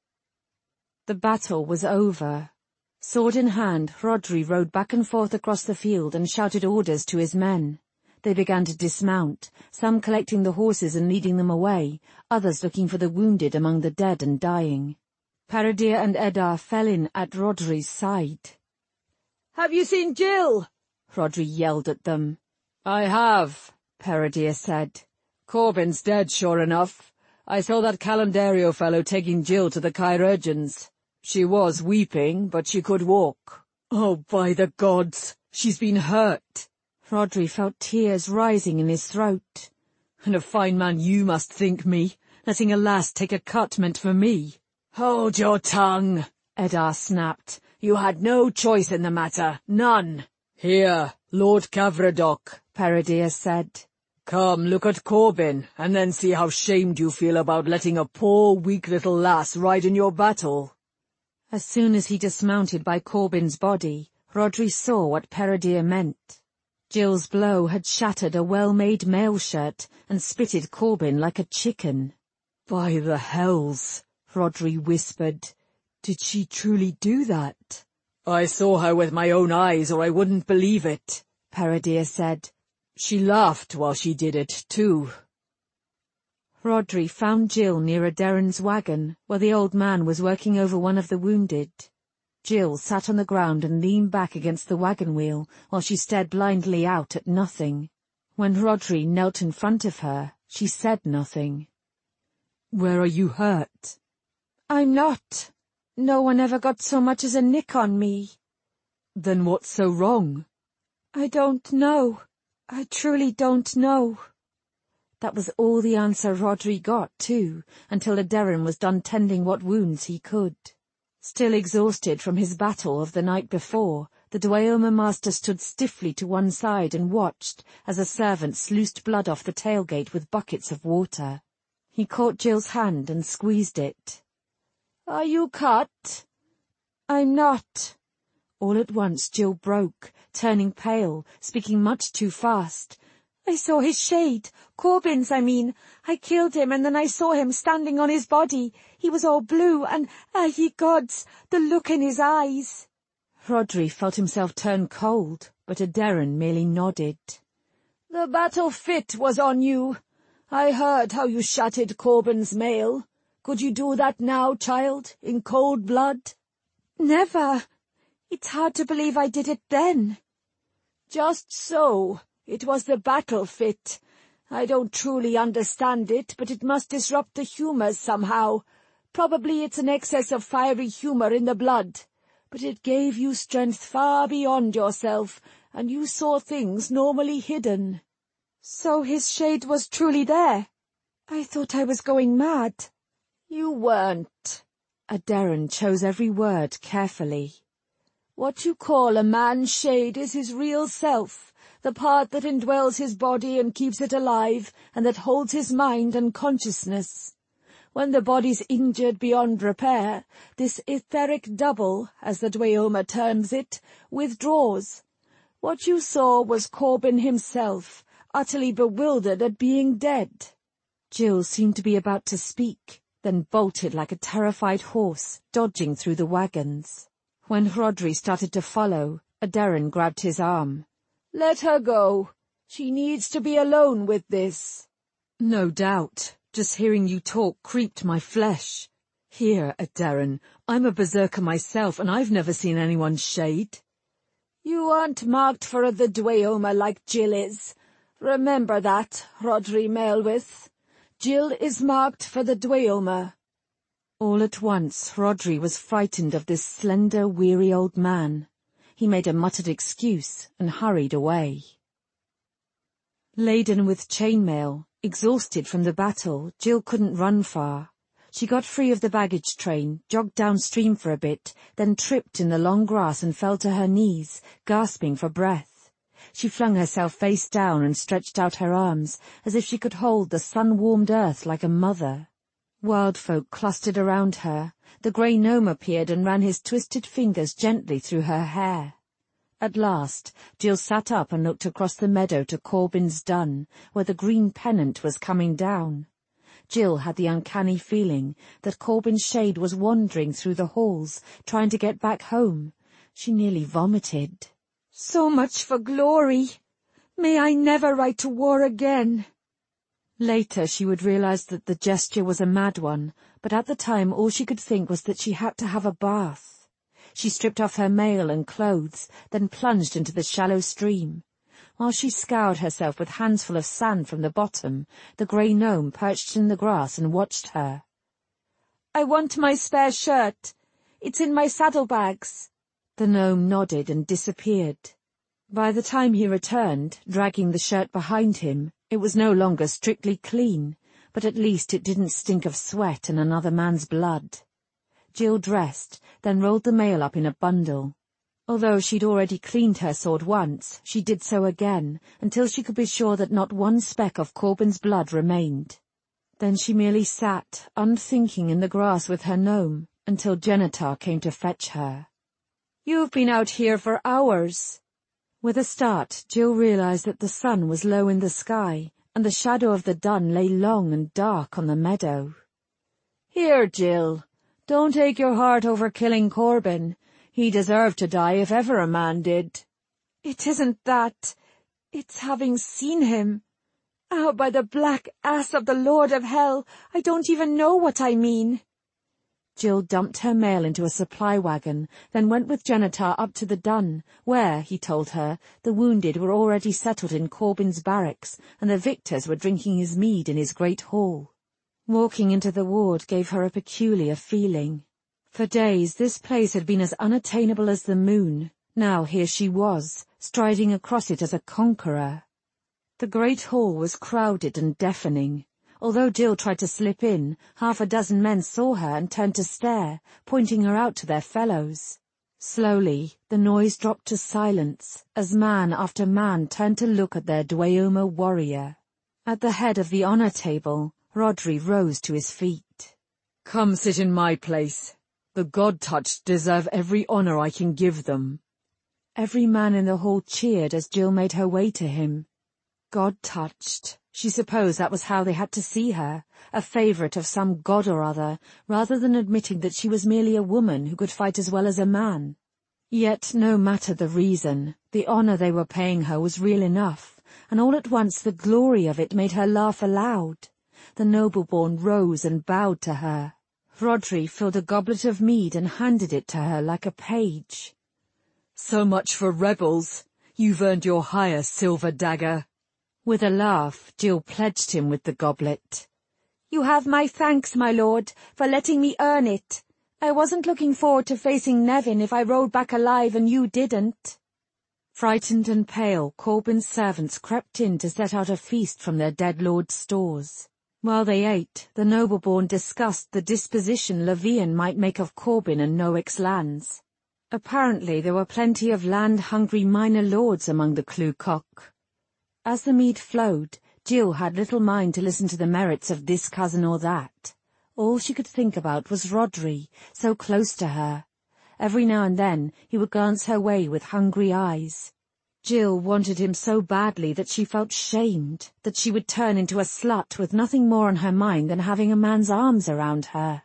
The battle was over. Sword in hand, Rhodri rode back and forth across the field and shouted orders to his men. They began to dismount, some collecting the horses and leading them away, others looking for the wounded among the dead and dying. Peredur and Eddar fell in at Rhodri's side. "Have you seen Jill?" Rhodri yelled at them. "I have," Peredur said. "Corbin's dead, sure enough. I saw that Calondario fellow taking Jill to the chirurgeons. She was weeping, but she could walk." "Oh, by the gods, she's been hurt." Rhodri felt tears rising in his throat. "And a fine man you must think me, letting a lass take a cut meant for me." "Hold your tongue," Eddar snapped. "You had no choice in the matter, none." "Here, Lord Cavradoc," Peredur said. "Come, look at Corbin, and then see how shamed you feel about letting a poor, weak little lass ride in your battle." As soon as he dismounted by Corbin's body, Rhodri saw what Peredur meant. Jill's blow had shattered a well-made mail shirt and spitted Corbin like a chicken. "By the hells," Rhodri whispered. "Did she truly do that?" "I saw her with my own eyes, or I wouldn't believe it," Peredur said. "She laughed while she did it, too." Rhodri found Jill near Aderen's wagon, where the old man was working over one of the wounded. Jill sat on the ground and leaned back against the wagon wheel while she stared blindly out at nothing. When Rhodri knelt in front of her, she said nothing. "Where are you hurt?" "I'm not. No one ever got so much as a nick on me." "Then what's so wrong?" "I don't know. I truly don't know." That was all the answer Rhodri got, too, until Aderen was done tending what wounds he could. Still exhausted from his battle of the night before, the Dweomer master stood stiffly to one side and watched as a servant sluiced blood off the tailgate with buckets of water. He caught Jill's hand and squeezed it. "Are you cut?" "I'm not." All at once Jill broke, turning pale, speaking much too fast. "I saw his shade. Corbin's, I mean. I killed him, and then I saw him standing on his body. He was all blue, and, ye gods, the look in his eyes." Rhodri felt himself turn cold, but Aderen merely nodded. "The battle fit was on you. I heard how you shattered Corbin's mail. Could you do that now, child, in cold blood?" "Never. It's hard to believe I did it then." "Just so. It was the battle fit. I don't truly understand it, but it must disrupt the humors somehow. Probably it's an excess of fiery humor in the blood. But it gave you strength far beyond yourself, and you saw things normally hidden." "So his shade was truly there? I thought I was going mad." "You weren't." Aderen chose every word carefully. "What you call a man's shade is his real self, the part that indwells his body and keeps it alive, and that holds his mind and consciousness. When the body's injured beyond repair, this etheric double, as the Dweomer terms it, withdraws. What you saw was Corbin himself, utterly bewildered at being dead." Jill seemed to be about to speak, then bolted like a terrified horse, dodging through the wagons. When Rhodri started to follow, Aderen grabbed his arm. "Let her go. She needs to be alone with this." "No doubt. Just hearing you talk creeped my flesh. Here, Aderen, I'm a berserker myself, and I've never seen anyone's shade." "You aren't marked for the Dweomer like Jill is. Remember that, Rhodri Maelwith. Jill is marked for the Dweomer." All at once Rhodri was frightened of this slender, weary old man. He made a muttered excuse and hurried away. Laden with chainmail, exhausted from the battle, Jill couldn't run far. She got free of the baggage train, jogged downstream for a bit, then tripped in the long grass and fell to her knees, gasping for breath. She flung herself face down and stretched out her arms, as if she could hold the sun-warmed earth like a mother. Wild folk clustered around her. The grey gnome appeared and ran his twisted fingers gently through her hair. At last, Jill sat up and looked across the meadow to Corbin's dun, where the green pennant was coming down. Jill had the uncanny feeling that Corbin's shade was wandering through the halls, trying to get back home. She nearly vomited. "So much for glory! May I never ride to war again!" Later she would realize that the gesture was a mad one, but at the time all she could think was that she had to have a bath. She stripped off her mail and clothes, then plunged into the shallow stream. While she scoured herself with hands full of sand from the bottom, the grey gnome perched in the grass and watched her. "I want my spare shirt. It's in my saddlebags." The gnome nodded and disappeared. By the time he returned, dragging the shirt behind him, it was no longer strictly clean, but at least it didn't stink of sweat and another man's blood. Jill dressed, then rolled the mail up in a bundle. Although she'd already cleaned her sword once, she did so again, until she could be sure that not one speck of Corbin's blood remained. Then she merely sat, unthinking in the grass with her gnome, until Genitar came to fetch her. "You've been out here for hours." With a start, Jill realized that the sun was low in the sky, and the shadow of the dun lay long and dark on the meadow. "Here, Jill, don't take your heart over killing Corbin. He deserved to die if ever a man did." "It isn't that. It's having seen him. Oh, by the black ass of the Lord of Hell, I don't even know what I mean." Jill dumped her mail into a supply wagon, then went with Janitor up to the dun, where, he told her, the wounded were already settled in Corbin's barracks, and the victors were drinking his mead in his great hall. Walking into the ward gave her a peculiar feeling. For days this place had been as unattainable as the moon. Now here she was, striding across it as a conqueror. The great hall was crowded and deafening. Although Jill tried to slip in, half a dozen men saw her and turned to stare, pointing her out to their fellows. Slowly, the noise dropped to silence, as man after man turned to look at their Dweomer warrior. At the head of the honor table, Rhodri rose to his feet. "Come sit in my place. The God-touched deserve every honor I can give them." Every man in the hall cheered as Jill made her way to him. God-touched. She supposed that was how they had to see her, a favorite of some god or other, rather than admitting that she was merely a woman who could fight as well as a man. Yet, no matter the reason, the honor they were paying her was real enough, and all at once the glory of it made her laugh aloud. The noble-born rose and bowed to her. Rhodri filled a goblet of mead and handed it to her like a page. "So much for rebels. You've earned your hire, Silver Dagger." With a laugh, Jill pledged him with the goblet. "You have my thanks, my lord, for letting me earn it. I wasn't looking forward to facing Nevin if I rode back alive and you didn't." Frightened and pale, Corbin's servants crept in to set out a feast from their dead lord's stores. While they ate, the noble-born discussed the disposition Levian might make of Corbin and Nowick's lands. Apparently there were plenty of land-hungry minor lords among the Clu Cock. As the mead flowed, Jill had little mind to listen to the merits of this cousin or that. All she could think about was Rhodri, so close to her. Every now and then he would glance her way with hungry eyes. Jill wanted him so badly that she felt shamed, that she would turn into a slut with nothing more on her mind than having a man's arms around her.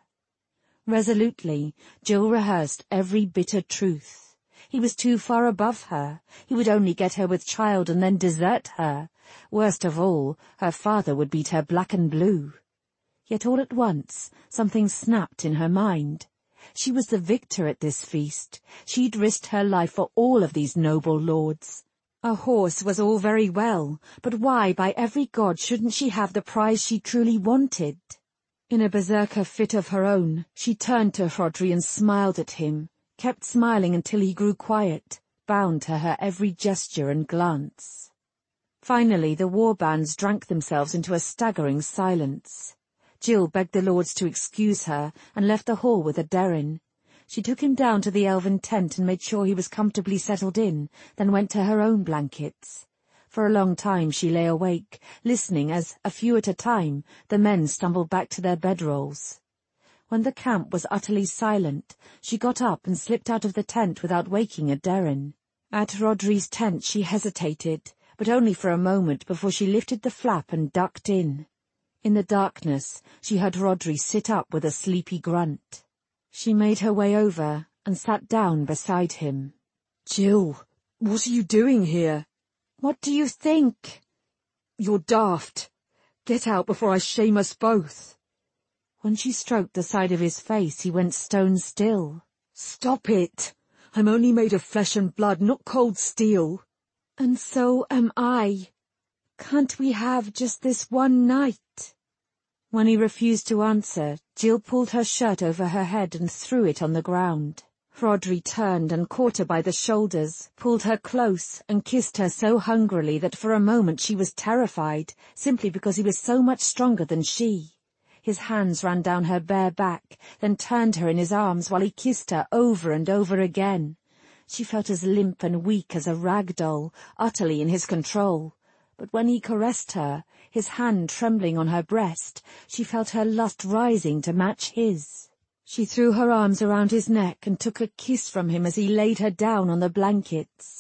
Resolutely, Jill rehearsed every bitter truth. He was too far above her. He would only get her with child and then desert her. Worst of all, her father would beat her black and blue. Yet all at once, something snapped in her mind. She was the victor at this feast. She'd risked her life for all of these noble lords. A horse was all very well, but why, by every god, shouldn't she have the prize she truly wanted? In a berserker fit of her own, she turned to Rhodri and smiled at him, kept smiling until he grew quiet, bound to her every gesture and glance. Finally the war bands drank themselves into a staggering silence. Jill begged the lords to excuse her and left the hall with Aderin. She took him down to the elven tent and made sure he was comfortably settled in, then went to her own blankets. For a long time she lay awake, listening as, a few at a time, the men stumbled back to their bedrolls. When the camp was utterly silent, she got up and slipped out of the tent without waking Aderin. At Rhodri's tent she hesitated, but only for a moment before she lifted the flap and ducked in. In the darkness, she heard Rhodri sit up with a sleepy grunt. She made her way over and sat down beside him. "Jill, what are you doing here?" "What do you think?" "You're daft. Get out before I shame us both." When she stroked the side of his face, he went stone still. "Stop it. I'm only made of flesh and blood, not cold steel." "And so am I. Can't we have just this one night?" When he refused to answer, Jill pulled her shirt over her head and threw it on the ground. Rhodri turned and caught her by the shoulders, pulled her close, and kissed her so hungrily that for a moment she was terrified, simply because he was so much stronger than she. His hands ran down her bare back, then turned her in his arms while he kissed her over and over again. She felt as limp and weak as a rag doll, utterly in his control. But when he caressed her, his hand trembling on her breast, she felt her lust rising to match his. She threw her arms around his neck and took a kiss from him as he laid her down on the blankets.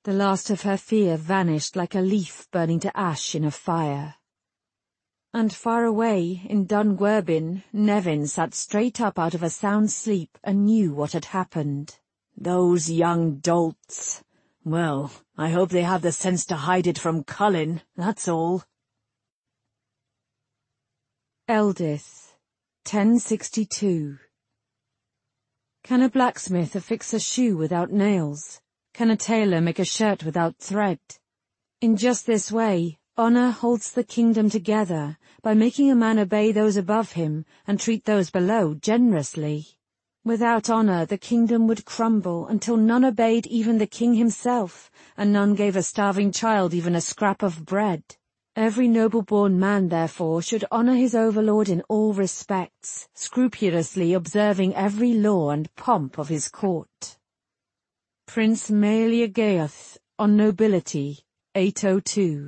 The last of her fear vanished like a leaf burning to ash in a fire. And far away, in Dunguerbin, Nevin sat straight up out of a sound sleep and knew what had happened. Those young dolts. Well, I hope they have the sense to hide it from Cullen, that's all. Eldith, 1062. Can a blacksmith affix a shoe without nails? Can a tailor make a shirt without thread? In just this way, honor holds the kingdom together by making a man obey those above him and treat those below generously. Without honor, the kingdom would crumble until none obeyed even the king himself, and none gave a starving child even a scrap of bread. Every noble-born man, therefore, should honor his overlord in all respects, scrupulously observing every law and pomp of his court. Prince Meleageuth, on Nobility, 802.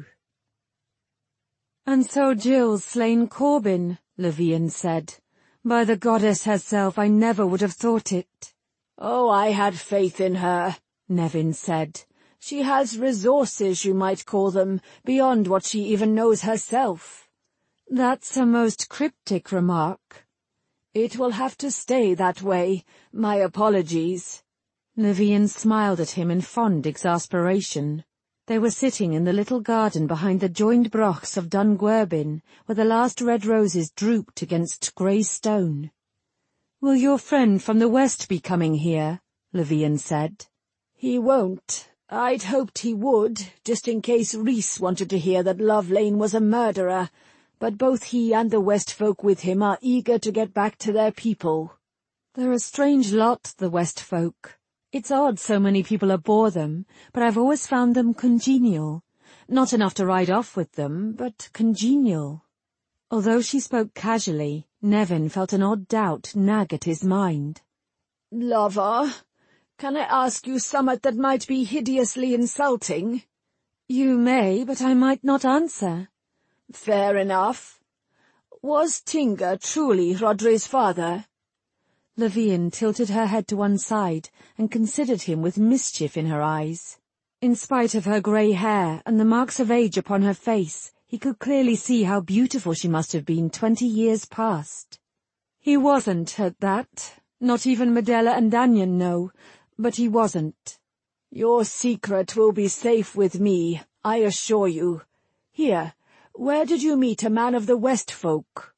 And so Jill's slain Corbin, Levian said. By the goddess herself, I never would have thought it. Oh, I had faith in her, Nevin said. She has resources, you might call them, beyond what she even knows herself. That's a most cryptic remark. It will have to stay that way. My apologies. Levian smiled at him in fond exasperation. They were sitting in the little garden behind the joined brochs of Dunguerbin, where the last red roses drooped against grey stone. "Will your friend from the west be coming here?" Levian said. "He won't. I'd hoped he would, just in case Rhys wanted to hear that Lovelane was a murderer, but both he and the West folk with him are eager to get back to their people." "They're a strange lot, the West folk. It's odd so many people abhor them, but I've always found them congenial. Not enough to ride off with them, but congenial." Although she spoke casually, Nevin felt an odd doubt nag at his mind. "Lover, can I ask you somewhat that might be hideously insulting?" "You may, but I might not answer." "Fair enough. Was Tinga truly Rodri's father?" Levian tilted her head to one side and considered him with mischief in her eyes. In spite of her grey hair and the marks of age upon her face, he could clearly see how beautiful she must have been 20 years past. "He wasn't at that. Not even Medela and Danyan know, but he wasn't." "Your secret will be safe with me, I assure you. Here, where did you meet a man of the West folk?"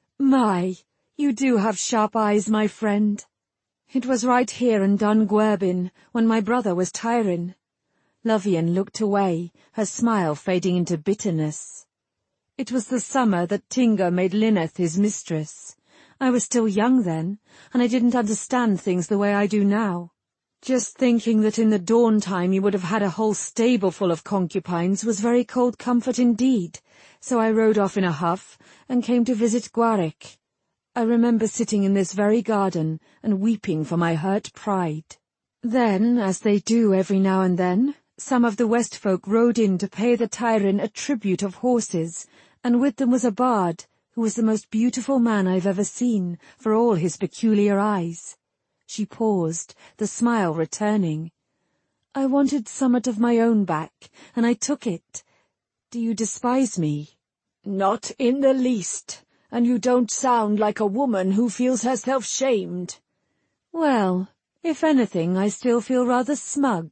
"My, you do have sharp eyes, my friend. It was right here in Dunguerbin, when my brother was Tyrinn." Lovian looked away, her smile fading into bitterness. "It was the summer that Tinga made Lineth his mistress. I was still young then, and I didn't understand things the way I do now. Just thinking that in the dawn time you would have had a whole stable full of concubines was very cold comfort indeed, so I rode off in a huff and came to visit Gwarek. I remember sitting in this very garden and weeping for my hurt pride. Then, as they do every now and then, some of the West folk rode in to pay the Tyrinn a tribute of horses, and with them was a bard, who was the most beautiful man I've ever seen, for all his peculiar eyes." She paused, the smile returning. "I wanted somewhat of my own back, and I took it. Do you despise me?" "Not in the least. And you don't sound like a woman who feels herself shamed." "Well, if anything, I still feel rather smug."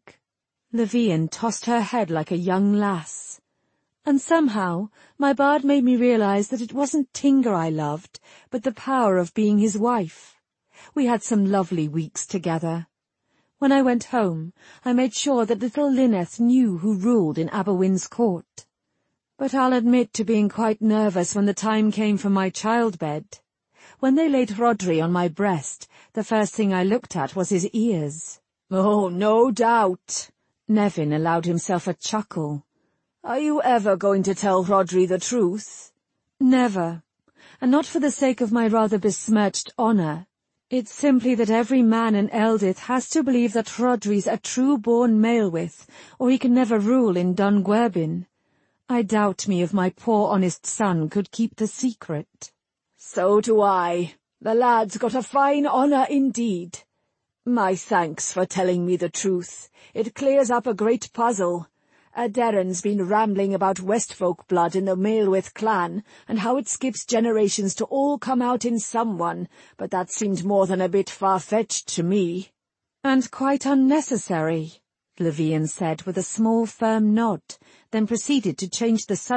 Levian tossed her head like a young lass. "And somehow, my bard made me realize that it wasn't Tinga I loved, but the power of being his wife. We had some lovely weeks together. When I went home, I made sure that little Lineth knew who ruled in Aberwyn's court. But I'll admit to being quite nervous when the time came for my childbed. When they laid Rhodri on my breast, the first thing I looked at was his ears." "Oh, no doubt." Nevin allowed himself a chuckle. "Are you ever going to tell Rhodri the truth?" "Never. And not for the sake of my rather besmirched honor. It's simply that every man in Eldith has to believe that Rhodri's a true-born Maelwith, or he can never rule in Dunguerbin. I doubt me if my poor honest son could keep the secret." "So do I. The lad's got a fine honor indeed. My thanks for telling me the truth. It clears up a great puzzle. Darren's been rambling about Westfolk blood in the Maelwith clan, and how it skips generations to all come out in someone, but that seemed more than a bit far-fetched to me. And quite unnecessary, Levian said with a small firm nod, then proceeded to change the subject